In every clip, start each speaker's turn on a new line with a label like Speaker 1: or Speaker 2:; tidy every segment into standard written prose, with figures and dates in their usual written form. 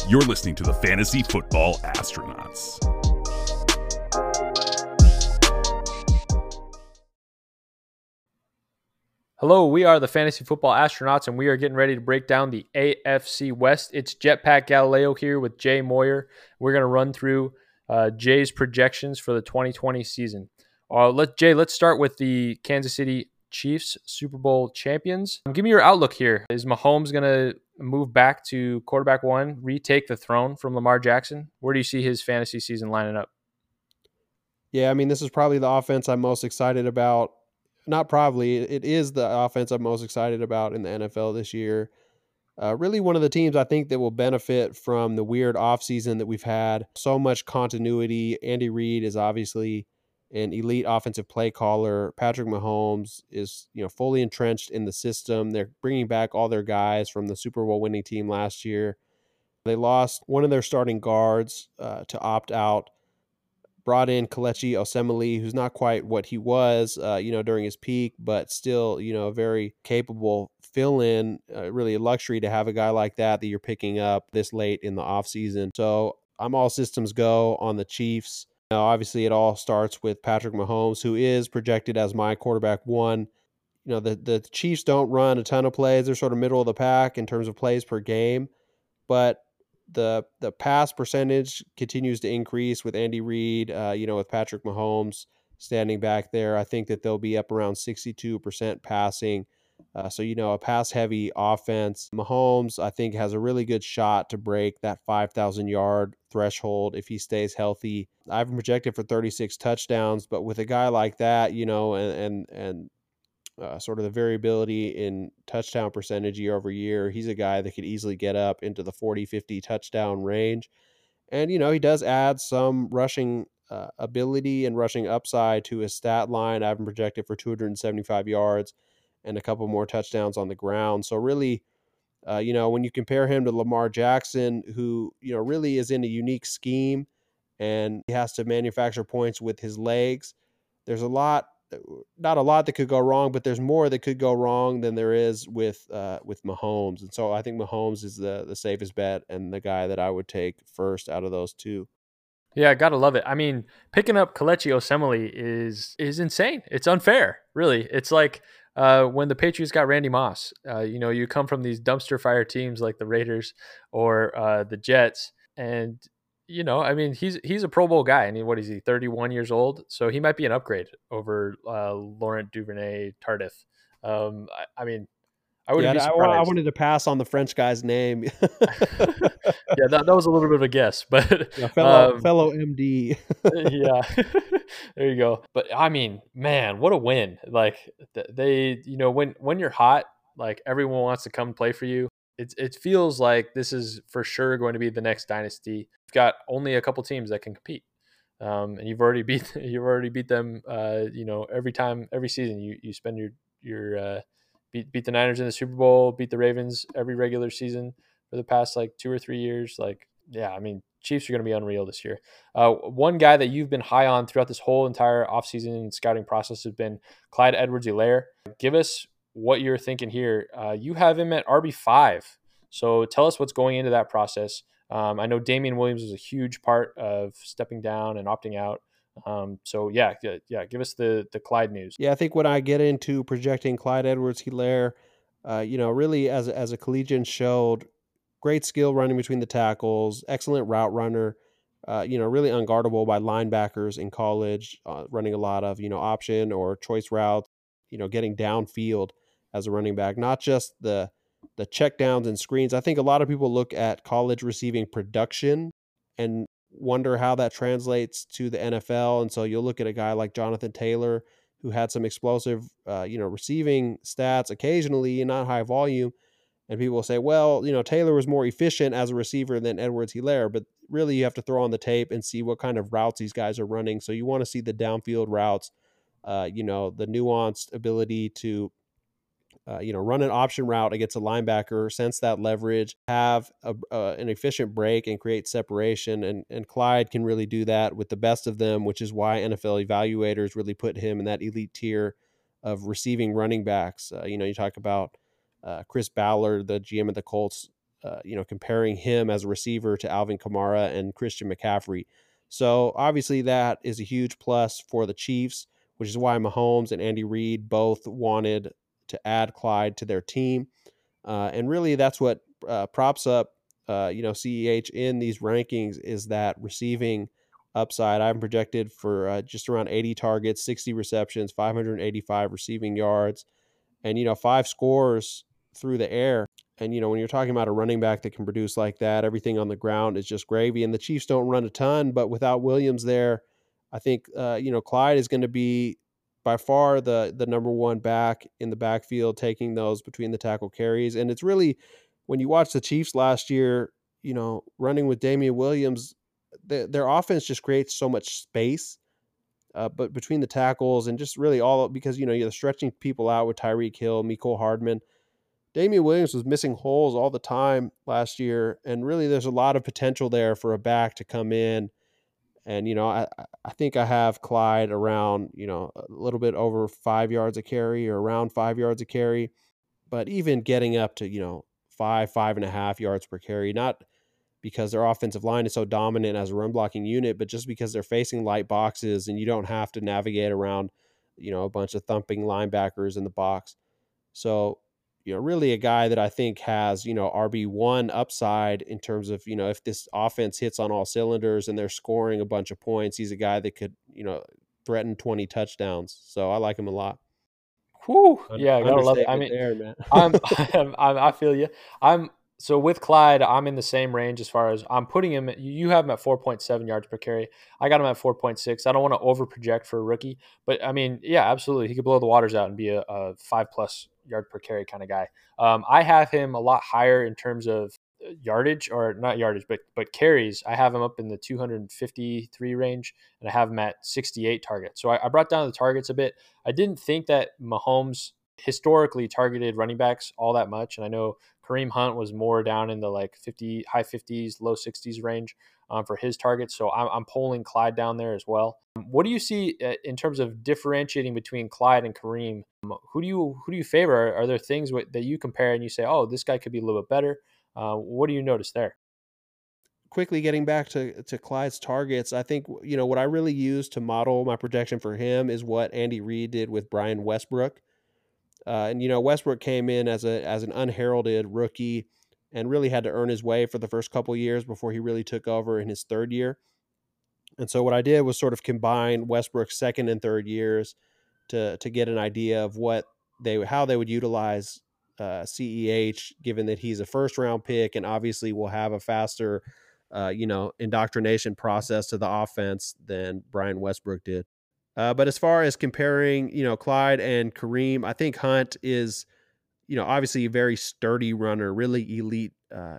Speaker 1: You're listening to the Fantasy Football Astronauts.
Speaker 2: Hello, we are the Fantasy Football Astronauts, and we are getting ready to break down the AFC West. It's Jetpack Galileo here with Jay Moyer. We're going to run through Jay's projections for the 2020 season. Let's start with the Kansas City Chiefs, Super Bowl champions. Give me your outlook here. Is Mahomes going to move back to quarterback one, retake the throne from Lamar Jackson? Where do you see his fantasy season lining up?
Speaker 3: Yeah, I mean, this is probably the offense I'm most excited about. Not probably, it is the offense I'm most excited about in the NFL this year. Really one of the teams I think that will benefit from the weird offseason that we've had. So much continuity. Andy Reid is obviously an elite offensive play caller. Patrick Mahomes is, fully entrenched in the system. They're bringing back all their guys from the Super Bowl winning team last year. They lost one of their starting guards to opt out. Brought in Kelechi Osemele, who's not quite what he was, during his peak, but still, a very capable fill-in. Really a luxury to have a guy like that you're picking up this late in the offseason. So I'm all systems go on the Chiefs. Now, obviously, it all starts with Patrick Mahomes, who is projected as my quarterback one. The Chiefs don't run a ton of plays. They're sort of middle of the pack in terms of plays per game, but the pass percentage continues to increase with Andy Reid, with Patrick Mahomes standing back there. I think that they'll be up around 62% passing. So a pass-heavy offense. Mahomes, I think, has a really good shot to break that 5,000-yard threshold if he stays healthy. I've projected for 36 touchdowns, but with a guy like that, and sort of the variability in touchdown percentage year over year, he's a guy that could easily get up into the 40, 50 touchdown range. And, he does add some rushing ability and rushing upside to his stat line. I've been projected for 275 yards and a couple more touchdowns on the ground. So really, when you compare him to Lamar Jackson, who, really is in a unique scheme and he has to manufacture points with his legs, there's not a lot that could go wrong, but there's more that could go wrong than there is with Mahomes. And so I think Mahomes is the safest bet and the guy that I would take first out of those two.
Speaker 2: Yeah, gotta love it. I mean, picking up Kelechi Osemele is insane. It's unfair, really. It's like when the Patriots got Randy Moss. You come from these dumpster fire teams like the Raiders or the Jets, and I mean, he's a Pro Bowl guy. I mean, what is he? 31 years old, so he might be an upgrade over Laurent Duvernay-Tardif. I mean, I wouldn't be surprised.
Speaker 3: I wanted to pass on the French guy's name.
Speaker 2: Yeah, that was a little bit of a guess, but
Speaker 3: fellow MD.
Speaker 2: Yeah, there you go. But I mean, man, what a win! Like they, when you're hot, like everyone wants to come play for you. It feels like this is for sure going to be the next dynasty. You've got only a couple teams that can compete, and you've already beat them. Every season you spend your beat the Niners in the Super Bowl, beat the Ravens every regular season for the past like 2 or 3 years. Like, yeah, I mean, Chiefs are going to be unreal this year. One guy that you've been high on throughout this whole entire offseason scouting process has been Clyde Edwards-Helaire. Give us what you're thinking here. You have him at RB5. So tell us what's going into that process. I know Damian Williams was a huge part of stepping down and opting out. So give us the Clyde news.
Speaker 3: Yeah, I think when I get into projecting Clyde Edwards-Helaire, really as a collegian showed great skill running between the tackles, excellent route runner, really unguardable by linebackers in college, running a lot of, option or choice routes, getting downfield as a running back, not just the checkdowns and screens. I think a lot of people look at college receiving production and wonder how that translates to the NFL. And so you'll look at a guy like Jonathan Taylor, who had some explosive, receiving stats occasionally and not high volume. And people will say, well, Taylor was more efficient as a receiver than Edwards-Helaire, but really you have to throw on the tape and see what kind of routes these guys are running. So you want to see the downfield routes, the nuanced ability to, run an option route against a linebacker, sense that leverage, have an efficient break and create separation. And Clyde can really do that with the best of them, which is why NFL evaluators really put him in that elite tier of receiving running backs. You talk about Chris Ballard, the GM of the Colts, comparing him as a receiver to Alvin Kamara and Christian McCaffrey. So obviously that is a huge plus for the Chiefs, which is why Mahomes and Andy Reid both wanted to add Clyde to their team. And really that's what props up, CEH in these rankings is that receiving upside. I'm projected for just around 80 targets, 60 receptions, 585 receiving yards, and 5 scores through the air. And when you're talking about a running back that can produce like that, everything on the ground is just gravy. And the Chiefs don't run a ton, but without Williams there, I think Clyde is going to be by far the number one back in the backfield, taking those between the tackle carries. And it's really, when you watch the Chiefs last year, running with Damian Williams, their offense just creates so much space, but between the tackles and just really all, because you're stretching people out with Tyreek Hill, Mecole Hardman. Damian Williams was missing holes all the time last year, and really there's a lot of potential there for a back to come in. And I think I have Clyde around a little bit over 5 yards a carry, or around 5 yards a carry, but even getting up to 5.5 yards per carry, not because their offensive line is so dominant as a run blocking unit, but just because they're facing light boxes and you don't have to navigate around, a bunch of thumping linebackers in the box. So, really a guy that I think has, RB1 upside in terms of, if this offense hits on all cylinders and they're scoring a bunch of points, he's a guy that could, threaten 20 touchdowns. So I like him a lot.
Speaker 2: Whew. Yeah, I gotta love it. I mean,
Speaker 3: there, man.
Speaker 2: I feel you. So with Clyde, I'm in the same range as far as I'm putting him. You have him at 4.7 yards per carry. I got him at 4.6. I don't want to over project for a rookie, but I mean, yeah, absolutely, he could blow the waters out and be a 5+ yard per carry kind of guy. I have him a lot higher in terms of yardage, or not yardage, but carries. I have him up in the 253 range, and I have him at 68 targets. So I brought down the targets a bit. I didn't think that Mahomes historically targeted running backs all that much, and I know Kareem Hunt was more down in the high 50s, low 60s range for his targets. So I'm pulling Clyde down there as well. What do you see in terms of differentiating between Clyde and Kareem? Who do you favor? Are there things that you compare and you say, oh, this guy could be a little bit better? What do you notice there?
Speaker 3: Quickly getting back to Clyde's targets, I think, what I really use to model my projection for him is what Andy Reid did with Brian Westbrook. And Westbrook came in as an unheralded rookie and really had to earn his way for the first couple of years before he really took over in his third year. And so what I did was sort of combine Westbrook's second and third years to get an idea of how they would utilize CEH, given that he's a first round pick and obviously will have a faster indoctrination process to the offense than Brian Westbrook did. But as far as comparing, Clyde and Kareem, I think Hunt is, obviously a very sturdy runner, really elite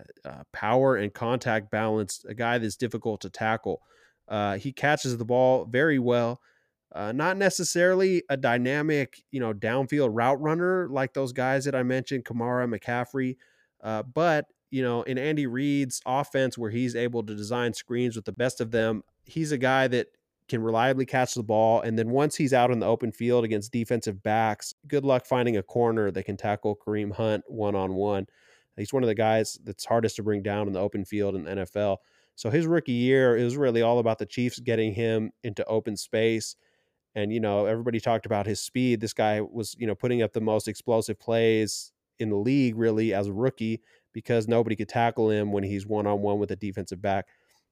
Speaker 3: power and contact balance, a guy that's difficult to tackle. He catches the ball very well. Not necessarily a dynamic, downfield route runner like those guys that I mentioned, Kamara, McCaffrey. But, in Andy Reid's offense, where he's able to design screens with the best of them, he's a guy that can reliably catch the ball. And then once he's out in the open field against defensive backs, good luck finding a corner that can tackle Kareem Hunt one-on-one. He's one of the guys that's hardest to bring down in the open field in the NFL. So his rookie year, it was really all about the Chiefs getting him into open space. And, everybody talked about his speed. This guy was, putting up the most explosive plays in the league really as a rookie, because nobody could tackle him when he's one-on-one with a defensive back.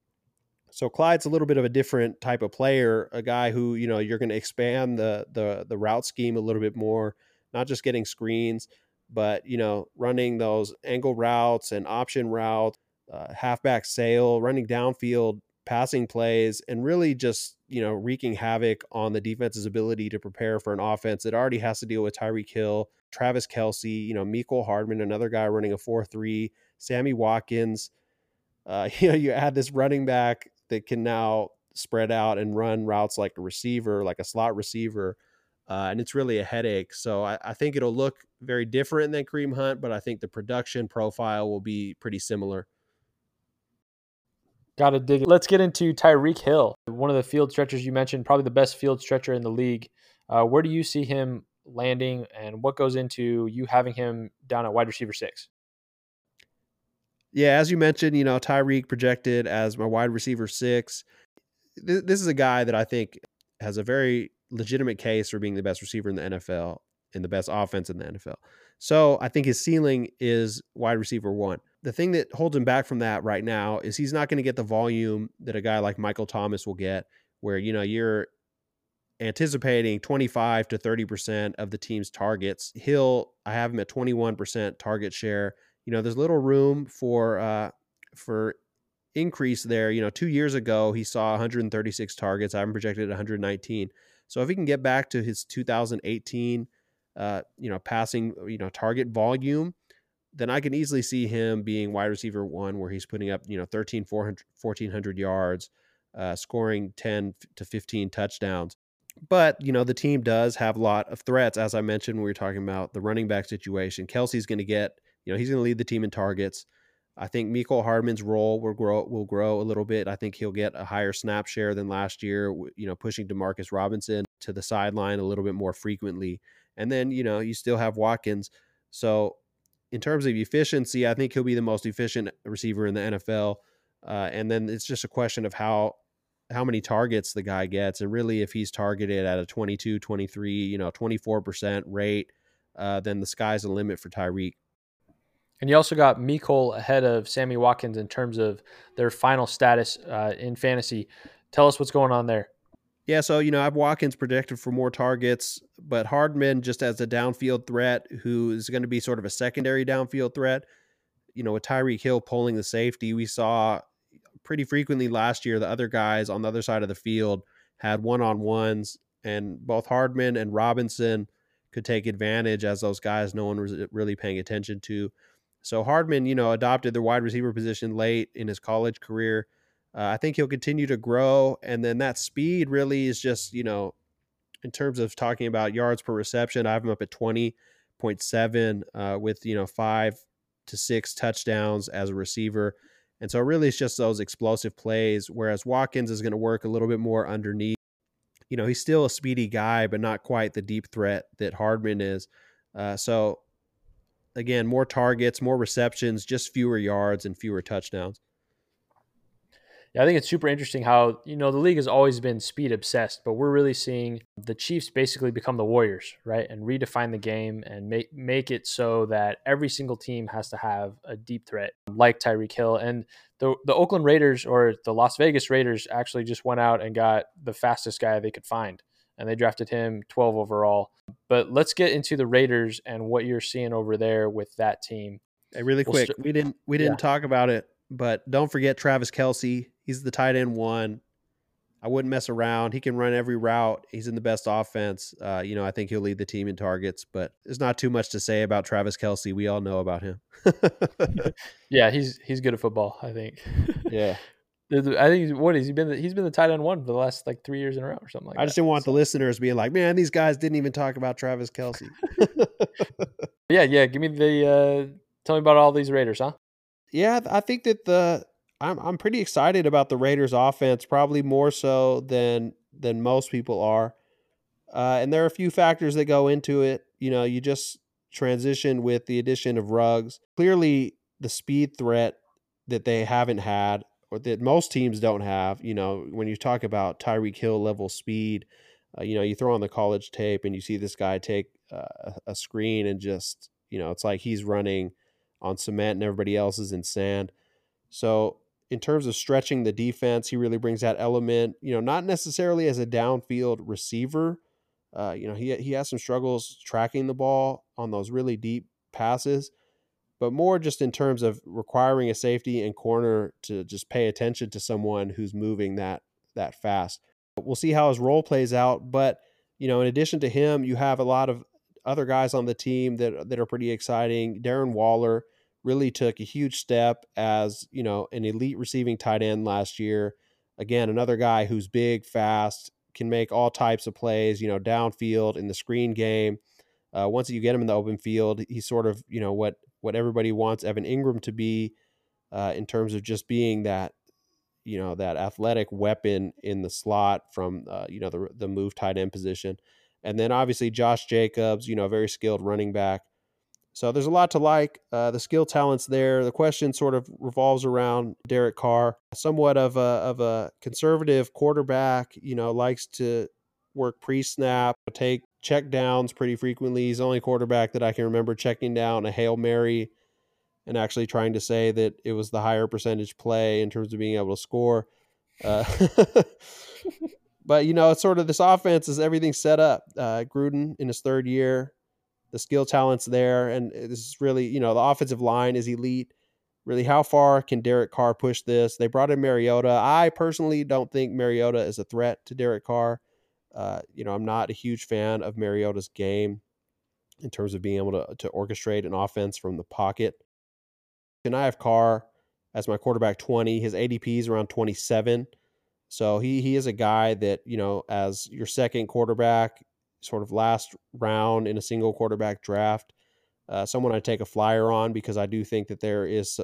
Speaker 3: So Clyde's a little bit of a different type of player, a guy who, you're going to expand the route scheme a little bit more, not just getting screens, but, running those angle routes and option routes, halfback sail, running downfield passing plays, and really just, wreaking havoc on the defense's ability to prepare for an offense that already has to deal with Tyreek Hill, Travis Kelce, Mecole Hardman, another guy running a 4-3, Sammy Watkins. You add this running back that can now spread out and run routes like a receiver, like a slot receiver. And it's really a headache. So I think it'll look very different than Kareem Hunt, but I think the production profile will be pretty similar.
Speaker 2: Got to dig it. Let's get into Tyreek Hill, one of the field stretchers you mentioned, probably the best field stretcher in the league. Where do you see him landing, and what goes into you having him down at wide receiver 6?
Speaker 3: Yeah, as you mentioned, Tyreek projected as my wide receiver 6. This is a guy that I think has a very legitimate case for being the best receiver in the NFL and the best offense in the NFL. So I think his ceiling is wide receiver 1. The thing that holds him back from that right now is he's not going to get the volume that a guy like Michael Thomas will get, where, you're anticipating 25 to 30% of the team's targets. I have him at 21% target share. There's little room for increase there. 2 years ago, he saw 136 targets. I haven't projected 119. So if he can get back to his 2018, passing, target volume, then I can easily see him being wide receiver 1, where he's putting up, 1,400 yards, scoring 10 to 15 touchdowns. But, the team does have a lot of threats. As I mentioned, when we were talking about the running back situation, Kelsey's going to get, he's going to lead the team in targets. I think Mecole Hardman's role will grow a little bit. I think he'll get a higher snap share than last year, pushing Demarcus Robinson to the sideline a little bit more frequently. And then, you still have Watkins. So in terms of efficiency, I think he'll be the most efficient receiver in the NFL. And then it's just a question of how many targets the guy gets. And really, if he's targeted at a 22, 23, 24% rate, then the sky's the limit for Tyreek.
Speaker 2: And you also got Mecole ahead of Sammy Watkins in terms of their final status in fantasy. Tell us what's going on there.
Speaker 3: Yeah, so, I have Watkins projected for more targets, but Hardman just as a downfield threat who is going to be sort of a secondary downfield threat. With Tyreek Hill pulling the safety, we saw pretty frequently last year the other guys on the other side of the field had one-on-ones, and both Hardman and Robinson could take advantage as those guys no one was really paying attention to. So Hardman, adopted the wide receiver position late in his college career. I think he'll continue to grow. And then that speed really is just, in terms of talking about yards per reception, I have him up at 20.7 with, 5 to 6 touchdowns as a receiver. And so really it's just those explosive plays, whereas Watkins is going to work a little bit more underneath. He's still a speedy guy, but not quite the deep threat that Hardman is. So again, more targets, more receptions, just fewer yards and fewer touchdowns.
Speaker 2: Yeah, I think it's super interesting how, the league has always been speed obsessed, but we're really seeing the Chiefs basically become the Warriors, right? And redefine the game and make it so that every single team has to have a deep threat like Tyreek Hill. And the Oakland Raiders, or the Las Vegas Raiders, actually just went out and got the fastest guy they could find. And they drafted him 12 overall. But let's get into the Raiders and what you're seeing over there with that team.
Speaker 3: Hey, really quick, we didn't talk about it, but don't forget Travis Kelce. He's the tight end 1. I wouldn't mess around. He can run every route. He's in the best offense. I think he'll lead the team in targets, but there's not too much to say about Travis Kelce. We all know about him.
Speaker 2: Yeah, he's good at football, I think.
Speaker 3: Yeah.
Speaker 2: I think he's been the tight end 1 for the last 3 years in a row or something like that.
Speaker 3: I just didn't want the listeners being like, man, these guys didn't even talk about Travis Kelce.
Speaker 2: Yeah. Give me tell me about all these Raiders, huh?
Speaker 3: Yeah, I think that I'm pretty excited about the Raiders offense, probably more so than most people are. And there are a few factors that go into it. You just transition with the addition of Ruggs. Clearly the speed threat that they haven't had, or that most teams don't have, when you talk about Tyreek Hill level speed, you throw on the college tape and you see this guy take a screen and just, it's like he's running on cement and everybody else is in sand. So in terms of stretching the defense, he really brings that element, not necessarily as a downfield receiver. He has some struggles tracking the ball on those really deep passes, but more just in terms of requiring a safety and corner to just pay attention to someone who's moving that fast. We'll see how his role plays out. But, in addition to him, you have a lot of other guys on the team that are pretty exciting. Darren Waller really took a huge step as, an elite receiving tight end last year. Again, another guy who's big, fast, can make all types of plays, downfield in the screen game. Once you get him in the open field, he's sort of, what everybody wants Evan Ingram to be in terms of just being that, that athletic weapon in the slot from, the move tight end position. And then obviously Josh Jacobs, a very skilled running back. So there's a lot to like. The skill talent's there. The question sort of revolves around Derek Carr, somewhat of a conservative quarterback. Likes to work pre-snap, take check downs pretty frequently. He's the only quarterback that I can remember checking down a Hail Mary and actually trying to say that it was the higher percentage play in terms of being able to score. Uh, but it's sort of this offense is everything set up. Gruden in his third year. The skill talent's there, and this is really, the offensive line is elite. Really, how far can Derek Carr push this? They brought in Mariota. I personally don't think Mariota is a threat to Derek Carr. I'm not a huge fan of Mariota's game in terms of being able to orchestrate an offense from the pocket. And I have Carr as my quarterback 20. His ADP is around 27. So he is a guy that, as your second quarterback, sort of last round in a single quarterback draft, someone I take a flyer on because I do think that there is,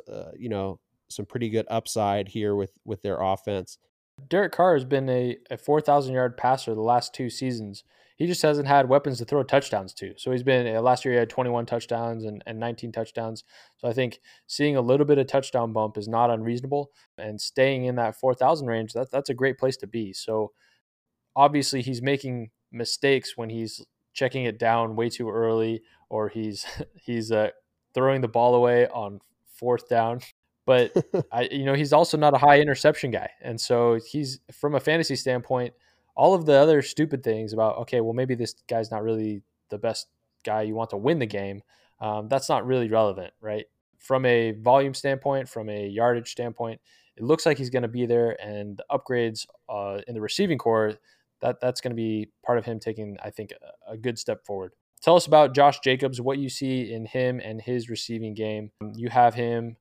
Speaker 3: some pretty good upside here with their offense.
Speaker 2: Derek Carr has been a 4,000-yard passer the last 2 seasons. He just hasn't had weapons to throw touchdowns to. So he's been, last year he had 21 touchdowns and 19 touchdowns. So I think seeing a little bit of touchdown bump is not unreasonable, and staying in that 4,000 range, that's a great place to be. So obviously he's making mistakes when he's checking it down way too early, or he's throwing the ball away on 4th down. But he's also not a high interception guy, and so he's, from a fantasy standpoint, all of the other stupid things about, okay, well, maybe this guy's not really the best guy you want to win the game. That's not really relevant, right? From a volume standpoint, from a yardage standpoint, it looks like he's going to be there, and the upgrades in the receiving core, that's going to be part of him taking, I think, a good step forward. Tell us about Josh Jacobs, what you see in him and his receiving game. You have him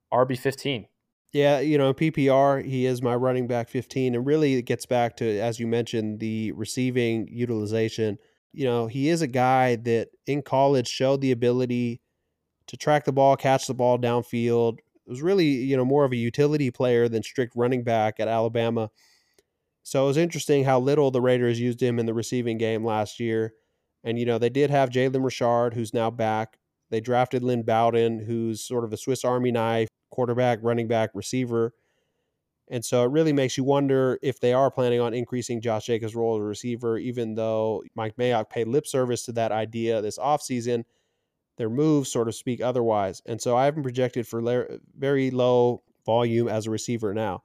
Speaker 2: RB15.
Speaker 3: Yeah, PPR, he is my running back 15. And really, it gets back to, as you mentioned, the receiving utilization. He is a guy that in college showed the ability to track the ball, catch the ball downfield. It was really, more of a utility player than strict running back at Alabama. So it was interesting how little the Raiders used him in the receiving game last year. And, they did have Jalen Richard, who's now back. They drafted Lynn Bowden, who's sort of a Swiss Army knife, quarterback, running back, receiver. And so it really makes you wonder if they are planning on increasing Josh Jacobs' role as a receiver, even though Mike Mayock paid lip service to that idea this offseason. Their moves sort of speak otherwise. And so I have him projected for very low volume as a receiver now.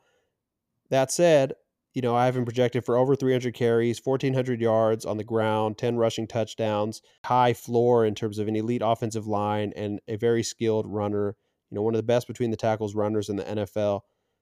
Speaker 3: That said, I have him projected for over 300 carries, 1,400 yards on the ground, 10 rushing touchdowns, high floor in terms of an elite offensive line, and a very skilled runner, one of the best between the tackles runners in the NFL.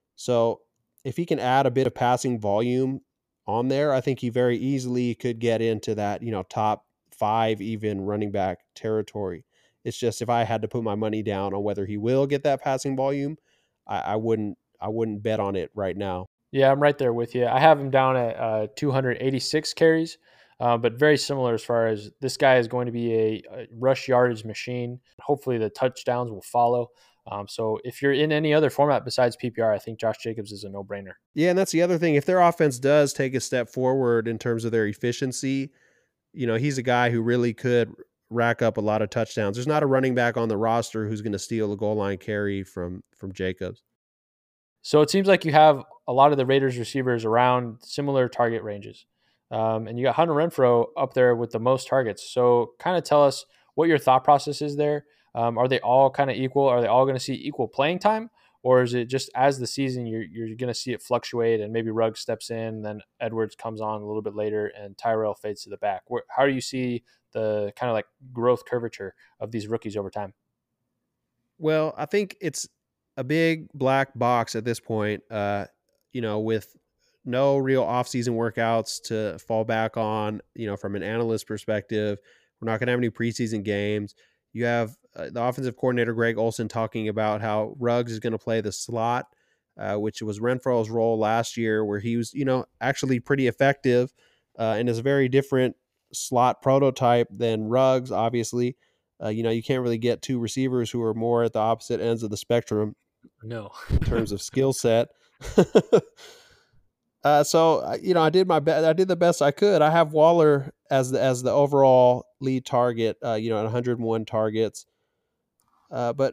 Speaker 3: So if he can add a bit of passing volume on there, I think he very easily could get into that, top 5 even running back territory. It's just, if I had to put my money down on whether he will get that passing volume, I wouldn't bet on it right now.
Speaker 2: Yeah, I'm right there with you. I have him down at 286 carries, but very similar as far as this guy is going to be a rush yardage machine. Hopefully the touchdowns will follow. So if you're in any other format besides PPR, I think Josh Jacobs is a no-brainer.
Speaker 3: Yeah, and that's the other thing. If their offense does take a step forward in terms of their efficiency, he's a guy who really could rack up a lot of touchdowns. There's not a running back on the roster who's going to steal a goal line carry from Jacobs.
Speaker 2: So it seems like you have a lot of the Raiders receivers around similar target ranges. And you got Hunter Renfrow up there with the most targets. So kind of tell us what your thought process is there. Are they all kind of equal? Are they all going to see equal playing time? Or is it just as the season, you're going to see it fluctuate, and maybe Ruggs steps in, then Edwards comes on a little bit later, and Tyrell fades to the back? How do you see the kind of like growth curvature of these rookies over time?
Speaker 3: Well, I think it's a big black box at this point, with no real offseason workouts to fall back on, from an analyst perspective. We're not going to have any preseason games. You have the offensive coordinator, Greg Olson, talking about how Ruggs is going to play the slot, which was Renfrow's role last year, where he was, actually pretty effective and is a very different slot prototype than Ruggs, obviously. You can't really get two receivers who are more at the opposite ends of the spectrum.
Speaker 2: No.
Speaker 3: In terms of skill set. So I did my best. I did the best I could. I have Waller as the overall lead target, at 101 targets. But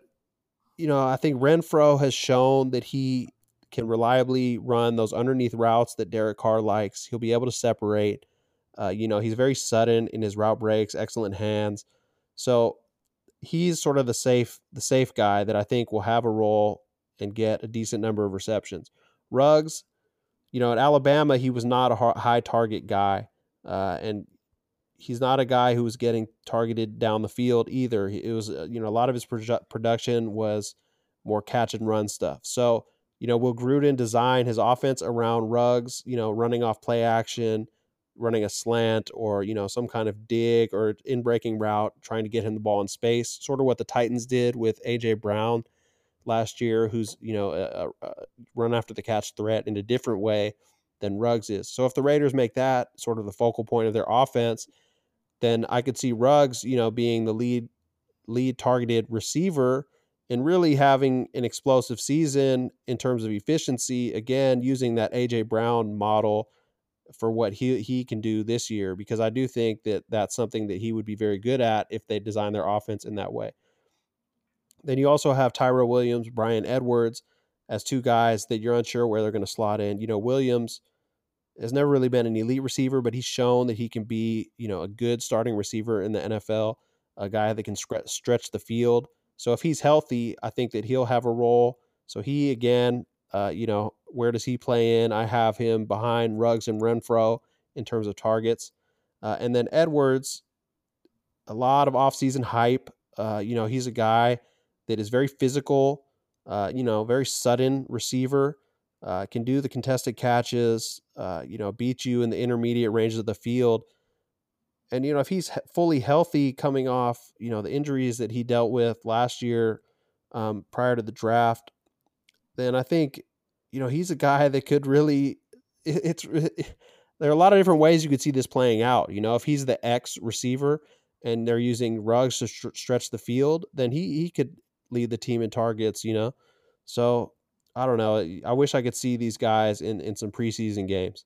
Speaker 3: I think Renfro has shown that he can reliably run those underneath routes that Derek Carr likes. He'll be able to separate. He's very sudden in his route breaks, excellent hands. So he's sort of the safe guy that I think will have a role and get a decent number of receptions. Ruggs, at Alabama, he was not a high target guy, and he's not a guy who was getting targeted down the field either. It was, a lot of his production was more catch and run stuff. So, will Gruden design his offense around Ruggs, running off play action, running a slant or, some kind of dig or in breaking route, trying to get him the ball in space, sort of what the Titans did with A.J. Brown last year, who's, a run after the catch threat in a different way than Ruggs is. So if the Raiders make that sort of the focal point of their offense, then I could see Ruggs, being the lead targeted receiver and really having an explosive season in terms of efficiency, again, using that A.J. Brown model for what he can do this year, because I do think that that's something that he would be very good at if they design their offense in that way. Then you also have Tyrell Williams, Bryan Edwards as two guys that you're unsure where they're going to slot in. Williams has never really been an elite receiver, but he's shown that he can be, a good starting receiver in the NFL, a guy that can stretch the field. So if he's healthy, I think that he'll have a role. So he, again, where does he play in? I have him behind Ruggs and Renfro in terms of targets. And then Edwards, a lot of offseason hype. He's a guy that is very physical, very sudden receiver, can do the contested catches, beat you in the intermediate ranges of the field. And, if he's fully healthy coming off, the injuries that he dealt with last year prior to the draft, then I think, he's a guy that could really, there are a lot of different ways you could see this playing out. If he's the X receiver and they're using Ruggs to stretch the field, then he could lead the team in targets, So I don't know. I wish I could see these guys in some preseason games.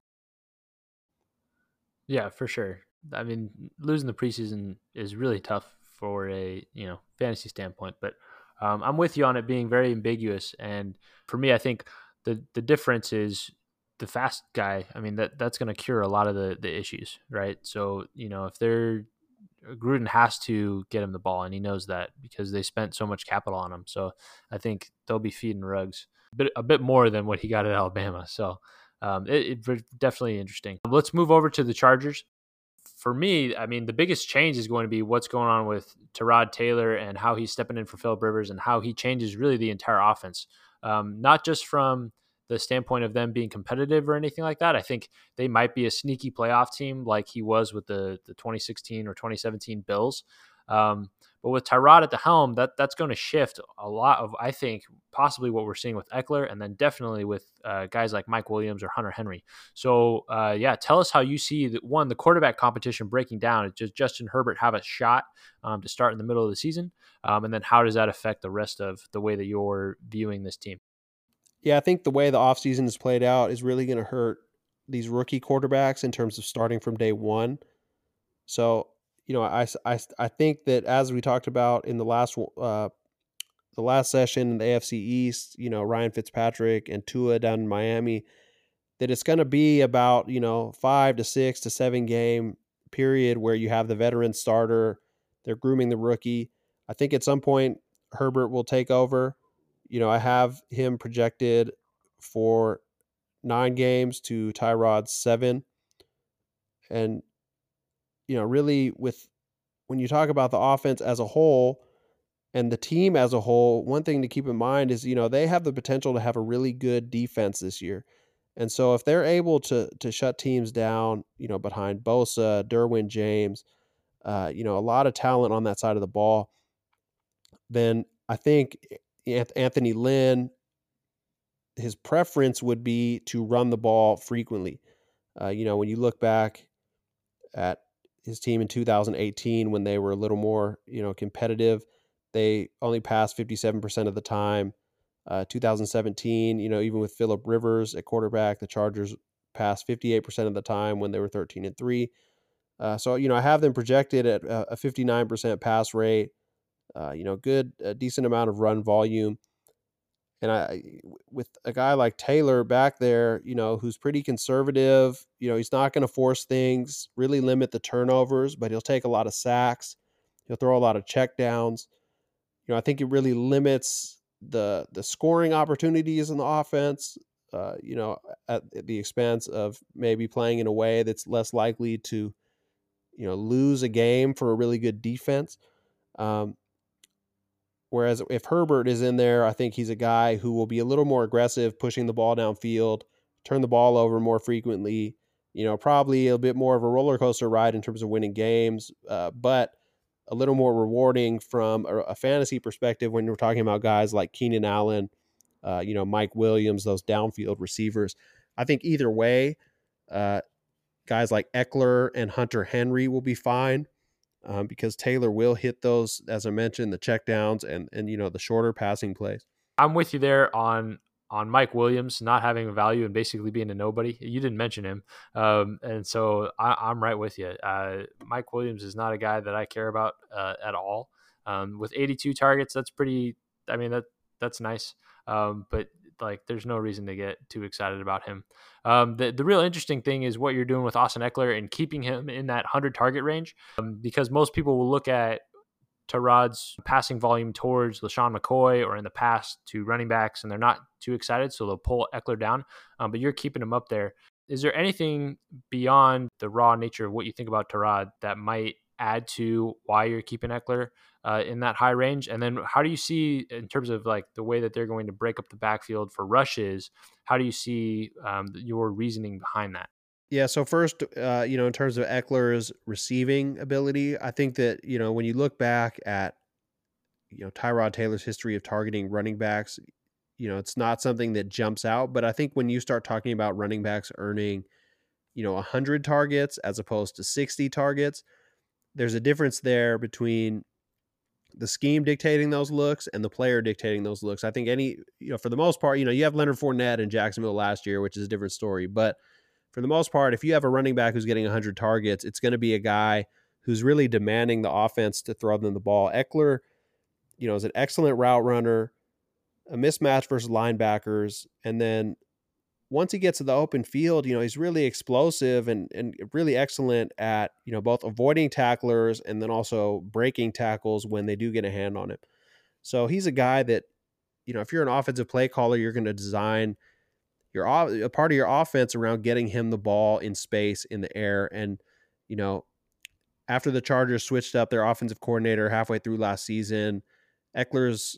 Speaker 2: Yeah, for sure. I mean, losing the preseason is really tough for a fantasy standpoint, but I'm with you on it being very ambiguous. And for me, I think the difference is the fast guy. I mean, that's going to cure a lot of the issues, right? So if they're Gruden has to get him the ball, and he knows that because they spent so much capital on him. So I think they'll be feeding Ruggs a bit more than what he got at Alabama. So it definitely interesting. Let's move over to the Chargers. For me, I mean, the biggest change is going to be what's going on with Tyrod Taylor and how he's stepping in for Philip Rivers and how he changes really the entire offense. Not just from the standpoint of them being competitive or anything like that. I think they might be a sneaky playoff team like he was with the 2016 or 2017 Bills. But with Tyrod at the helm, that's going to shift a lot of, I think, possibly what we're seeing with Eckler, and then definitely with guys like Mike Williams or Hunter Henry. So, tell us how you see the quarterback competition breaking down. Does Justin Herbert have a shot to start in the middle of the season? And then how does that affect the rest of the way that you're viewing this team?
Speaker 3: Yeah, I think the way the offseason is played out is really going to hurt these rookie quarterbacks in terms of starting from day one. So, I think that as we talked about in the last session in the AFC East, Ryan Fitzpatrick and Tua down in Miami, that it's going to be about, 5 to 6 to 7 game period where you have the veteran starter, they're grooming the rookie. I think at some point Herbert will take over. I have him projected for 9 games to Tyrod's 7. And, really when you talk about the offense as a whole and the team as a whole, one thing to keep in mind is, they have the potential to have a really good defense this year. And so if they're able to shut teams down, behind Bosa, Derwin James, a lot of talent on that side of the ball, then I think Anthony Lynn, his preference would be to run the ball frequently. When you look back at his team in 2018 when they were a little more, competitive, they only passed 57% of the time. 2017, even with Phillip Rivers at quarterback, the Chargers passed 58% of the time when they were 13-3. So, I have them projected at a 59% pass rate. Good, decent amount of run volume. And with a guy like Taylor back there, who's pretty conservative, he's not going to force things, really limit the turnovers, but he'll take a lot of sacks. He'll throw a lot of checkdowns. I think it really limits the scoring opportunities in the offense, at the expense of maybe playing in a way that's less likely to, lose a game for a really good defense. Whereas if Herbert is in there, I think he's a guy who will be a little more aggressive, pushing the ball downfield, turn the ball over more frequently, probably a bit more of a roller coaster ride in terms of winning games, but a little more rewarding from a fantasy perspective when we're talking about guys like Keenan Allen, Mike Williams, those downfield receivers. I think either way, guys like Eckler and Hunter Henry will be fine. Because Taylor will hit those, as I mentioned, the checkdowns and the shorter passing plays.
Speaker 2: I'm with you there on Mike Williams not having value and basically being a nobody. You didn't mention him, and so I'm right with you. Mike Williams is not a guy that I care about at all. With 82 targets, that's pretty. I mean that's nice, but like there's no reason to get too excited about him. The real interesting thing is what you're doing with Austin Eckler and keeping him in that 100 target range, because most people will look at Tyrod's passing volume towards LaShawn McCoy or in the past to running backs, and they're not too excited, so they'll pull Eckler down. But you're keeping him up there. Is there anything beyond the raw nature of what you think about Tyrod that might add to why you're keeping Eckler in that high range? And then how do you see, in terms of like the way that they're going to break up the backfield for rushes, how do you see your reasoning behind that?
Speaker 3: Yeah, so first, in terms of Eckler's receiving ability, I think that, when you look back at, Tyrod Taylor's history of targeting running backs, it's not something that jumps out. But I think when you start talking about running backs earning, 100 targets as opposed to 60 targets, there's a difference there between the scheme dictating those looks and the player dictating those looks. I think for the most part, you have Leonard Fournette in Jacksonville last year, which is a different story. But for the most part, if you have a running back who's getting 100 targets, it's going to be a guy who's really demanding the offense to throw them the ball. Eckler, is an excellent route runner, a mismatch versus linebackers. And then once he gets to the open field, he's really explosive and really excellent at, both avoiding tacklers and then also breaking tackles when they do get a hand on him. So he's a guy that, if you're an offensive play caller, you're going to design a part of your offense around getting him the ball in space in the air. And, after the Chargers switched up their offensive coordinator halfway through last season, Eckler's,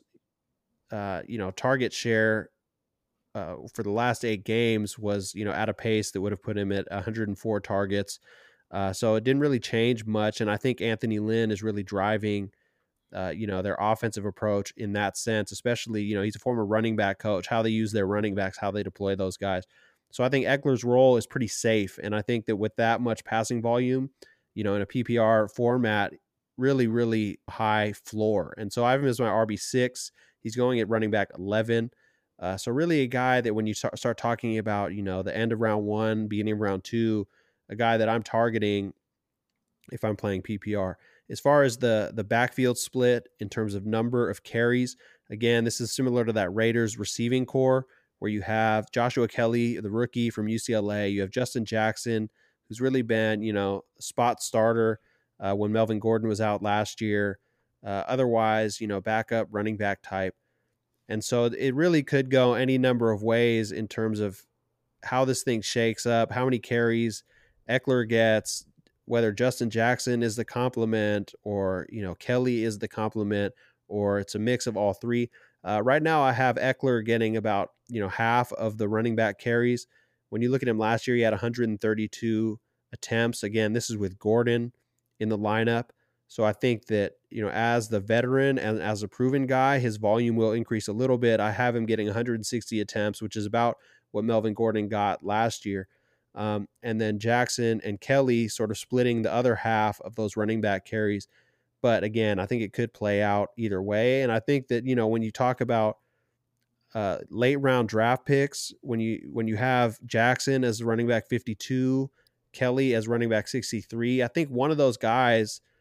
Speaker 3: target share for the last 8 games was, at a pace that would have put him at 104 targets. So it didn't really change much. And I think Anthony Lynn is really driving, their offensive approach in that sense, especially, he's a former running back coach, how they use their running backs, how they deploy those guys. So I think Eckler's role is pretty safe. And I think that with that much passing volume, in a PPR format, really, really high floor. And so I have him as my RB6. He's going at running back 11. So really a guy that when you start talking about, the end of round 1, beginning of round 2, a guy that I'm targeting if I'm playing PPR. As far as the backfield split in terms of number of carries, again, this is similar to that Raiders receiving core where you have Joshua Kelly, the rookie from UCLA. You have Justin Jackson, who's really been, a spot starter when Melvin Gordon was out last year. Otherwise, backup running back type. And so it really could go any number of ways in terms of how this thing shakes up, how many carries Eckler gets, whether Justin Jackson is the complement or, Kelly is the complement, or it's a mix of all three. Right now I have Eckler getting about, half of the running back carries. When you look at him last year, he had 132 attempts. Again, this is with Gordon in the lineup. So I think that, as the veteran and as a proven guy, his volume will increase a little bit. I have him getting 160 attempts, which is about what Melvin Gordon got last year. And then Jackson and Kelly sort of splitting the other half of those running back carries. But again, I think it could play out either way. And I think that, when you talk about late round draft picks, when you have Jackson as running back 52, Kelly as running back 63, I think one of those guys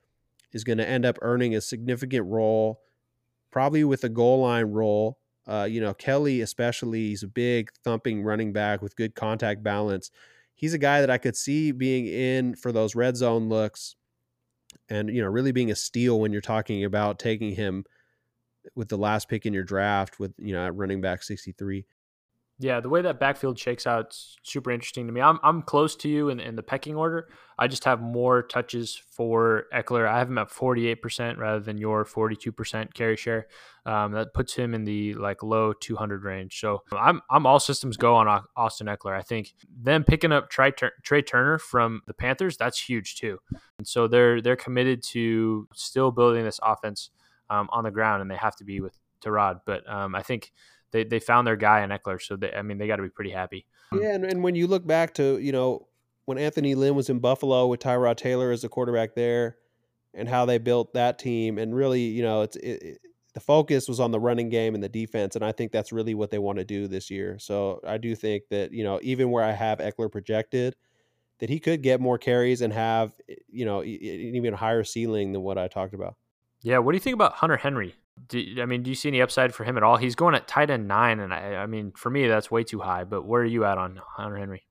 Speaker 3: is going to end up earning a significant role, probably with a goal line role. Kelly especially, he's a big thumping running back with good contact balance. He's a guy that I could see being in for those red zone looks and, really being a steal when you're talking about taking him with the last pick in your draft with, at running back 63.
Speaker 2: Yeah, the way that backfield shakes out, it's super interesting to me. I'm close to you in the pecking order. I just have more touches for Eckler. I have him at 48% rather than your 42% carry share. That puts him in the low 200 range. So I'm all systems go on Austin Eckler. I think them picking up Trey Turner from the Panthers, that's huge too. And so they're committed to still building this offense on the ground, and they have to be with Tyrod. But I think they found their guy in Eckler, so they got to be pretty happy.
Speaker 3: Yeah, and when you look back to, when Anthony Lynn was in Buffalo with Tyrod Taylor as the quarterback there and how they built that team, and really, the focus was on the running game and the defense, and I think that's really what they want to do this year. So I do think that, even where I have Eckler projected, that he could get more carries and have, an even higher ceiling than what I talked about.
Speaker 2: Yeah, what do you think about Hunter Henry? Do you see any upside for him at all? He's going at tight end 9, and I mean, for me, that's way too high. But where are you at on Hunter Henry?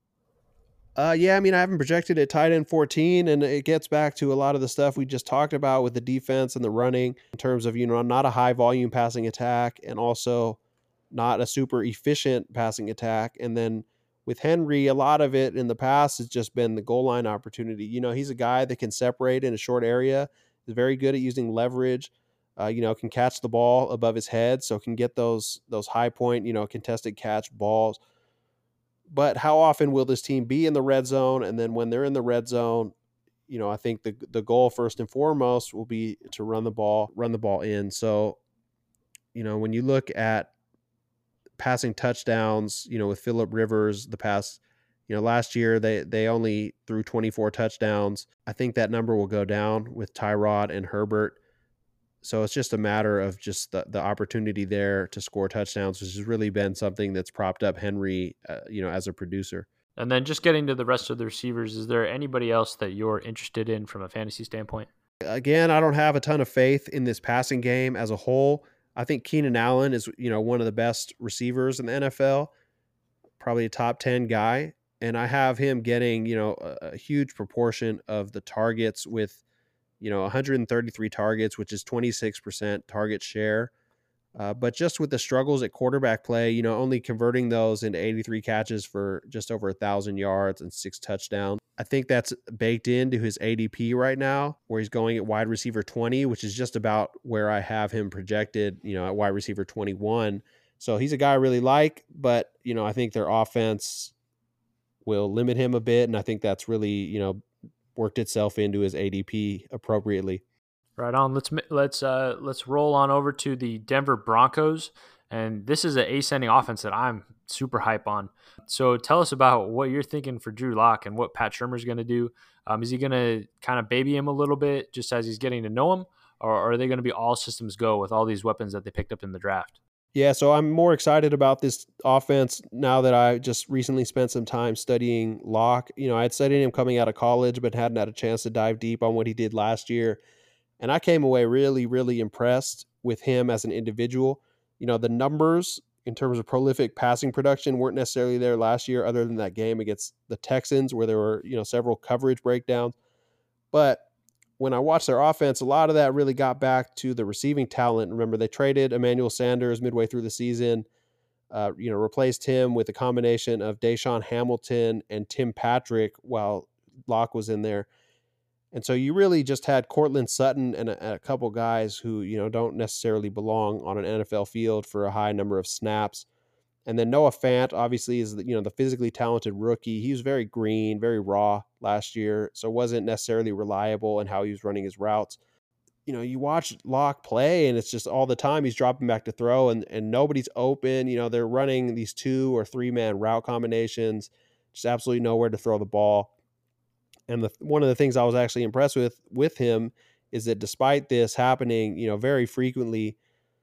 Speaker 3: I haven't projected at tight end 14, and it gets back to a lot of the stuff we just talked about with the defense and the running in terms of, not a high volume passing attack and also not a super efficient passing attack. And then with Henry, a lot of it in the past has just been the goal line opportunity. He's a guy that can separate in a short area, is very good at using leverage. Can catch the ball above his head, so can get those high point, contested catch balls. But how often will this team be in the red zone? And then when they're in the red zone, I think the goal first and foremost will be to run the ball in. So, when you look at passing touchdowns, with Phillip Rivers, the past, last year they only threw 24 touchdowns. I think that number will go down with Tyrod and Herbert. So it's just a matter of just the opportunity there to score touchdowns, which has really been something that's propped up Henry, as a producer.
Speaker 2: And then just getting to the rest of the receivers, is there anybody else that you're interested in from a fantasy standpoint?
Speaker 3: Again, I don't have a ton of faith in this passing game as a whole. I think Keenan Allen is, one of the best receivers in the NFL, probably a top 10 guy. And I have him getting, a huge proportion of the targets with, 133 targets, which is 26% target share. But just with the struggles at quarterback play, only converting those into 83 catches for just over 1,000 yards and 6 touchdowns. I think that's baked into his ADP right now, where he's going at wide receiver 20, which is just about where I have him projected, at wide receiver 21. So he's a guy I really like, but, I think their offense will limit him a bit. And I think that's really, worked itself into his ADP appropriately.
Speaker 2: Right on. Let's roll on over to the Denver Broncos, and this is an ascending offense that I'm super hype on. So tell us about what you're thinking for Drew Lock and what Pat Shurmur's going to do. Is he going to kind of baby him a little bit just as he's getting to know him, or are they going to be all systems go with all these weapons that they picked up in the draft?
Speaker 3: Yeah, so I'm more excited about this offense now that I just recently spent some time studying Locke. I had studied him coming out of college, but hadn't had a chance to dive deep on what he did last year. And I came away really, really impressed with him as an individual. The numbers in terms of prolific passing production weren't necessarily there last year, other than that game against the Texans where there were, several coverage breakdowns. But when I watched their offense, a lot of that really got back to the receiving talent. Remember, they traded Emmanuel Sanders midway through the season, replaced him with a combination of Deshaun Hamilton and Tim Patrick while Locke was in there. And so you really just had Cortland Sutton and a couple guys who, don't necessarily belong on an NFL field for a high number of snaps. And then Noah Fant obviously is the physically talented rookie. He was very green, very raw last year, so wasn't necessarily reliable in how he was running his routes. You watch Locke play, and it's just all the time he's dropping back to throw, and nobody's open. They're running these 2 or 3 man route combinations, just absolutely nowhere to throw the ball. And one of the things I was actually impressed with him is that despite this happening, very frequently,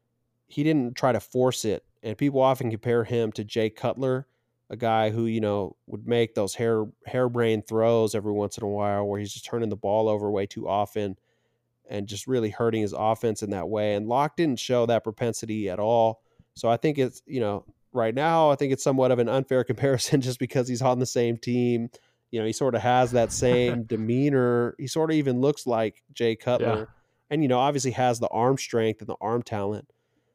Speaker 3: he didn't try to force it. And people often compare him to Jay Cutler, a guy who, would make those harebrained throws every once in a while where he's just turning the ball over way too often. and just really hurting his offense in that way. And Locke didn't show that propensity at all. So I think it's, right now, I think it's somewhat of an unfair comparison just because he's on the same team. He sort of has that same demeanor. He sort of even looks like Jay Cutler, and, obviously has the arm strength and the arm talent.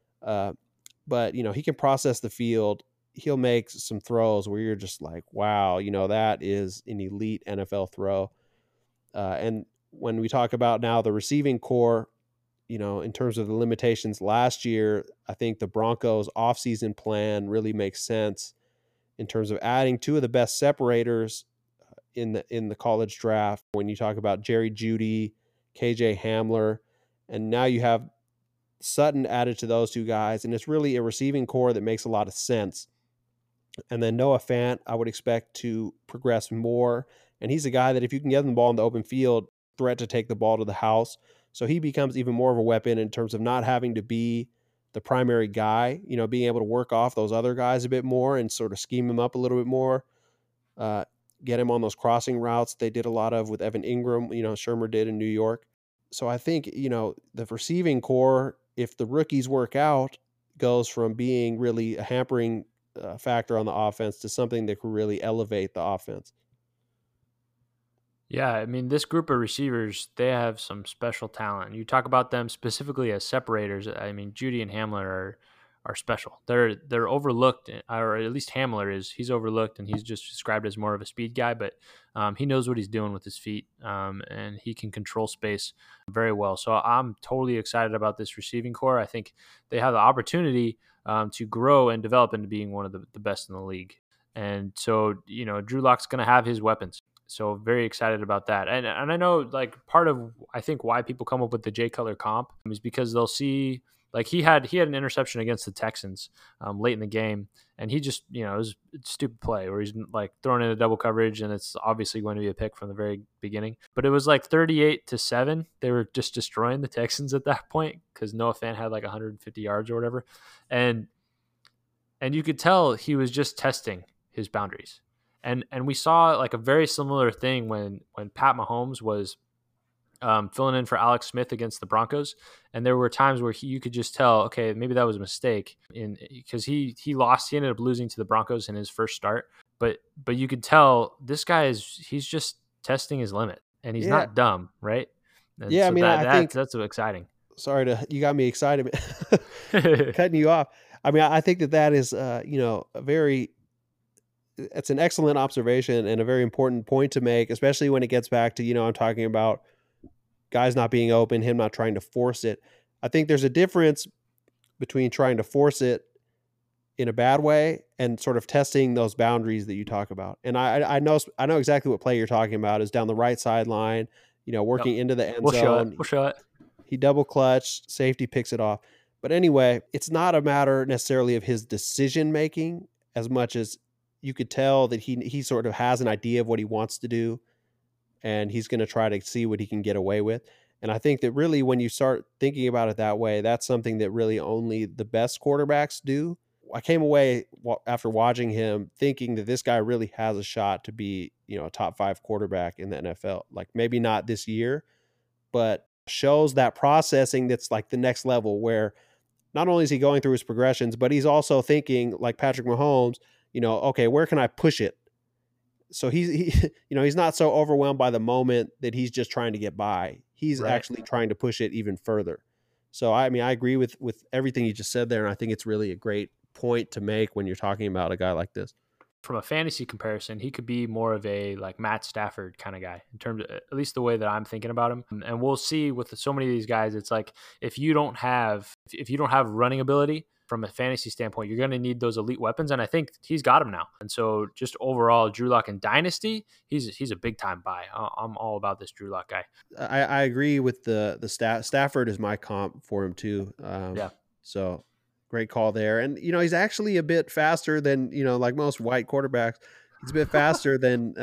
Speaker 3: But, he can process the field. He'll make some throws where you're just like, wow, that is an elite NFL throw. And when we talk about now the receiving core, in terms of the limitations last year, I think the Broncos offseason plan really makes sense in terms of adding two of the best separators in the college draft. When you talk about Jerry Jeudy, KJ Hamler, and now you have Sutton added to those two guys, and it's really a receiving core that makes a lot of sense. And then Noah Fant, I would expect to progress more. And he's a guy that if you can get him the ball in the open field, threat to take the ball to the house. So he becomes even more of a weapon in terms of not having to be the primary guy, being able to work off those other guys a bit more and sort of scheme him up a little bit more. Get him on those crossing routes they did a lot of with Evan Ingram, Shermer did in New York. So I think, the receiving core, if the rookies work out, goes from being really a hampering factor on the offense to something that could really elevate the offense.
Speaker 4: Yeah, I mean, this group of receivers, they have some special talent. You talk about them specifically as separators. I mean, Jeudy and Hamler are special. They're overlooked, or at least Hamler is. He's overlooked, and he's just described as more of a speed guy, but he knows what he's doing with his feet, and he can control space very well. So I'm totally excited about this receiving core. I think they have the opportunity to grow and develop into being one of the best in the league. And so, Drew Lock's going to have his weapons. So very excited about that. And I know, like, part of, I think, why people come up with the Jay Cutler comp is because they'll see, like, he had an interception against the Texans late in the game, and he just, it was a stupid play where he's like thrown into double coverage, and it's obviously going to be a pick from the very beginning. But it was like 38-7. They were just destroying the Texans at that point because Noah Fant had like 150 yards or whatever, and you could tell he was just testing his boundaries. And we saw like a very similar thing when Pat Mahomes was filling in for Alex Smith against the Broncos. And there were times where you could just tell, okay, maybe that was a mistake because he ended up losing to the Broncos in his first start. But you could tell this guy he's just testing his limit, and he's not dumb, right? And
Speaker 3: yeah,
Speaker 4: so
Speaker 3: I mean, I think
Speaker 4: that's exciting.
Speaker 3: Sorry you got me excited, cutting you off. I mean, I think that is, it's an excellent observation and a very important point to make, especially when it gets back to, I'm talking about guys not being open, him not trying to force it. I think there's a difference between trying to force it in a bad way and sort of testing those boundaries that you talk about. And I know exactly what play you're talking about is down the right sideline, working into the end zone.
Speaker 4: We'll show it.
Speaker 3: He double clutched, safety picks it off. But anyway, it's not a matter necessarily of his decision making as much as you could tell that he sort of has an idea of what he wants to do, and he's going to try to see what he can get away with. And I think that really when you start thinking about it that way, that's something that really only the best quarterbacks do. I came away after watching him thinking that this guy really has a shot to be, a top 5 quarterback in the NFL. Like maybe not this year, but shows that processing that's like the next level where not only is he going through his progressions, but he's also thinking like Patrick Mahomes, okay, where can I push it? So he's not so overwhelmed by the moment that he's just trying to get by. He's actually trying to push it even further. So, I mean, I agree with everything you just said there. And I think it's really a great point to make when you're talking about a guy like this.
Speaker 4: From a fantasy comparison, he could be more of a like Matt Stafford kind of guy in terms of at least the way that I'm thinking about him. And we'll see with so many of these guys, it's like if you don't have running ability from a fantasy standpoint, you're going to need those elite weapons. And I think he's got them now. And so just overall, Drew Lock in Dynasty, he's a big time buy. I'm all about this Drew Lock guy.
Speaker 3: I agree with the Stafford is my comp for him too. So great call there. And, he's actually a bit faster than, like most white quarterbacks. He's a bit faster than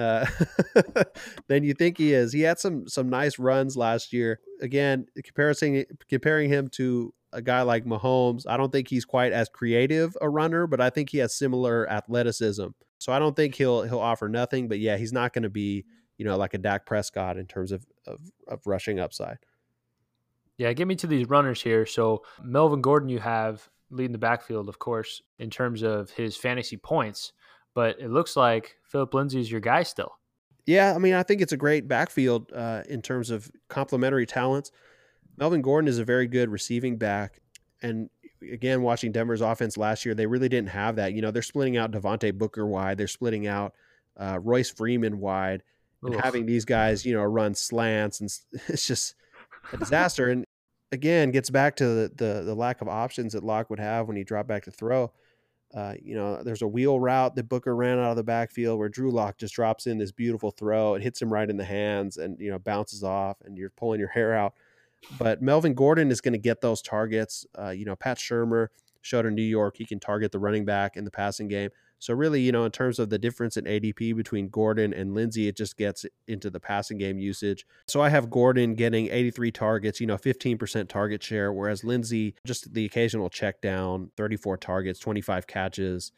Speaker 3: you think he is. He had some nice runs last year. Again, comparing him to a guy like Mahomes, I don't think he's quite as creative a runner, but I think he has similar athleticism. So I don't think he'll offer nothing, but yeah, he's not going to be, like a Dak Prescott in terms of rushing upside.
Speaker 4: Yeah, get me to these runners here. So Melvin Gordon you have leading the backfield, of course, in terms of his fantasy points, but it looks like Philip Lindsay is your guy still.
Speaker 3: Yeah, I mean, I think it's a great backfield in terms of complementary talents. Melvin Gordon is a very good receiving back. And again, watching Denver's offense last year, they really didn't have that. You know, they're splitting out Devontae Booker wide. They're splitting out Royce Freeman wide and
Speaker 4: Ugh.
Speaker 3: having these guys, you know, run slants. And it's just a disaster. And again, gets back to the lack of options that Locke would have when he dropped back to throw. You know, there's a wheel route that Booker ran out of the backfield where Drew Lock just drops in this beautiful throw. It hits him right in the hands and, you know, bounces off and you're pulling your hair out. But Melvin Gordon is going to get those targets. You know, Pat Shurmur showed in New York he can target the running back in the passing game. So really, you know, in terms of the difference in ADP between Gordon and Lindsay, it just gets into the passing game usage. So I have Gordon getting 83 targets, you know, 15% target share, whereas Lindsay, just the occasional check down, 34 targets, 25 catches,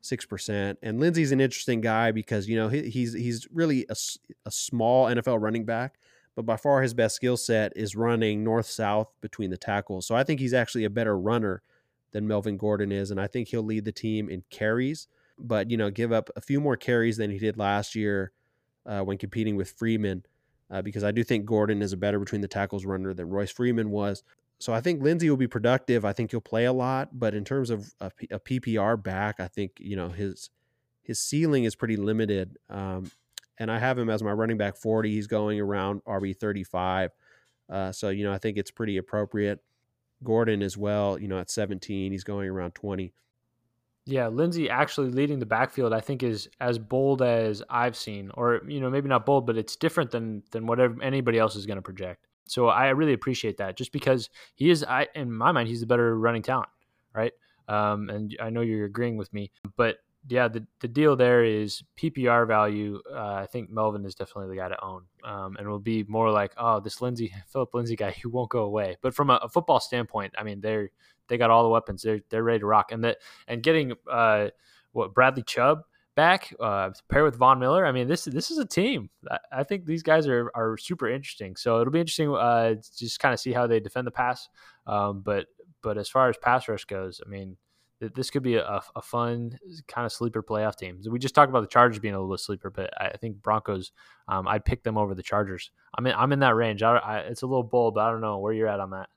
Speaker 3: 6%. And Lindsay's an interesting guy because, you know, he's really a small NFL running back, but by far his best skill set is running north-south between the tackles. So I think he's actually a better runner than Melvin Gordon is, and I think he'll lead the team in carries, but, you know, give up a few more carries than he did last year when competing with Freeman, because I do think Gordon is a better between the tackles runner than Royce Freeman was. So I think Lindsay will be productive. I think he'll play a lot, but in terms of a PPR back, I think, you know, his ceiling is pretty limited. And I have him as my running back 40. He's going around RB 35. So, you know, I think it's pretty appropriate. Gordon as well, you know, at 17, he's going around 20.
Speaker 4: Yeah, Lindsay actually leading the backfield, I think, is as bold as I've seen, or, you know, maybe not bold, but it's different than whatever anybody else is going to project. So I really appreciate that, just because he is, in my mind, he's the better running talent, right? And I know you're agreeing with me, but yeah, the deal there is PPR value. I think Melvin is definitely the guy to own, and it will be more like, oh, this Philip Lindsay guy, who won't go away. But from a football standpoint, I mean, they got all the weapons. They're ready to rock, and getting Bradley Chubb back, pair with Von Miller. I mean, this is a team. I think these guys are super interesting. So it'll be interesting just kind of see how they defend the pass. But as far as pass rush goes, I mean, this could be a fun kind of sleeper playoff team. We just talked about the Chargers being a little bit sleeper, but I think Broncos, I'd pick them over the Chargers. I'm in that range. It's a little bold, but I don't know where you're at on that.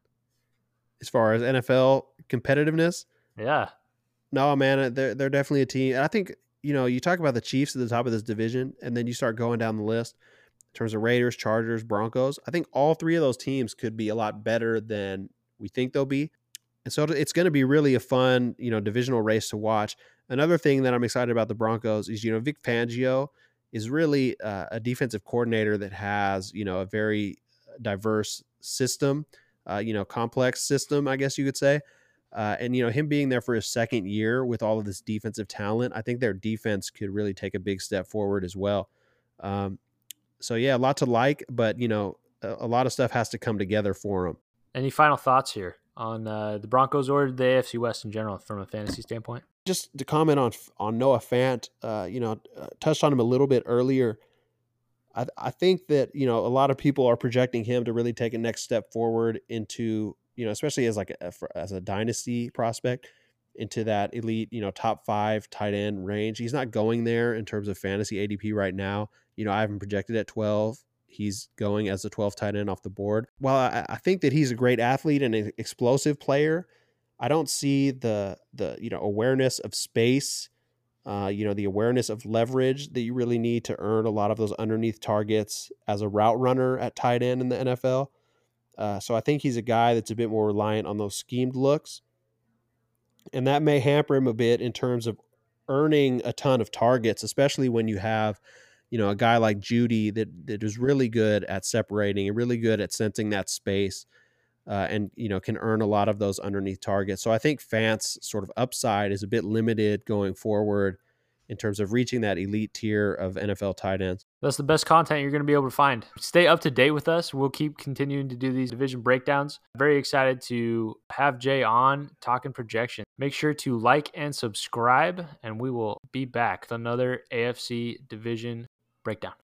Speaker 3: As far as NFL competitiveness,
Speaker 4: yeah,
Speaker 3: no, man, they're definitely a team. And I think, you know, you talk about the Chiefs at the top of this division, and then you start going down the list in terms of Raiders, Chargers, Broncos. I think all three of those teams could be a lot better than we think they'll be. And so it's going to be really a fun, you know, divisional race to watch. Another thing that I'm excited about the Broncos is, you know, Vic Fangio is really a defensive coordinator that has, you know, a very diverse system, you know, complex system, I guess you could say. And, you know, him being there for his second year with all of this defensive talent, I think their defense could really take a big step forward as well. So, yeah, a lot to like, but, you know, a lot of stuff has to come together for them.
Speaker 4: Any final thoughts here on the Broncos or the AFC West in general from a fantasy standpoint?
Speaker 3: Just to comment on Noah Fant, you know, touched on him a little bit earlier. I think that, you know, a lot of people are projecting him to really take a next step forward into, you know, especially as like as a dynasty prospect, into that elite, you know, top 5 tight end range. He's not going there in terms of fantasy ADP right now. You know, I have him projected at 12. He's going as the 12th tight end off the board. While I think that he's a great athlete and an explosive player, I don't see the you know, awareness of space, you know, the awareness of leverage that you really need to earn a lot of those underneath targets as a route runner at tight end in the NFL. So I think he's a guy that's a bit more reliant on those schemed looks. And that may hamper him a bit in terms of earning a ton of targets, especially when you have, you know, a guy like Judy that is really good at separating and really good at sensing that space, and, you know, can earn a lot of those underneath targets. So I think Fant's sort of upside is a bit limited going forward in terms of reaching that elite tier of NFL tight ends.
Speaker 4: That's the best content you're going to be able to find. Stay up to date with us. We'll keep continuing to do these division breakdowns. Very excited to have Jay on talking projection. Make sure to like and subscribe, and we will be back with another AFC division breakdown.